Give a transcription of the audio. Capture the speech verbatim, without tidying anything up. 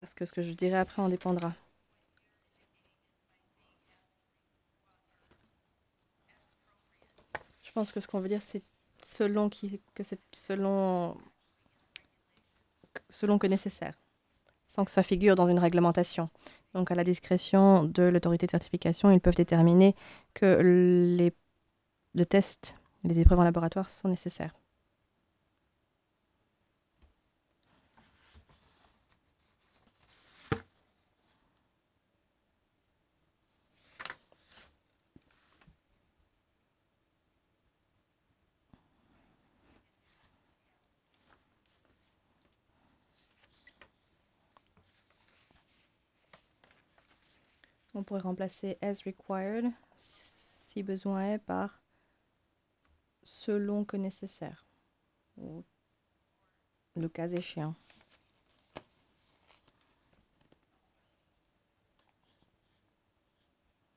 Parce que ce que je dirai après en dépendra. Je pense que ce qu'on veut dire, c'est selon qui, que c'est selon, selon que nécessaire, sans que ça figure dans une réglementation. Donc, à la discrétion de l'autorité de certification, ils peuvent déterminer que les, le test, les épreuves en laboratoire sont nécessaires. On pourrait remplacer as required, si besoin est, par selon que nécessaire, ou le cas échéant.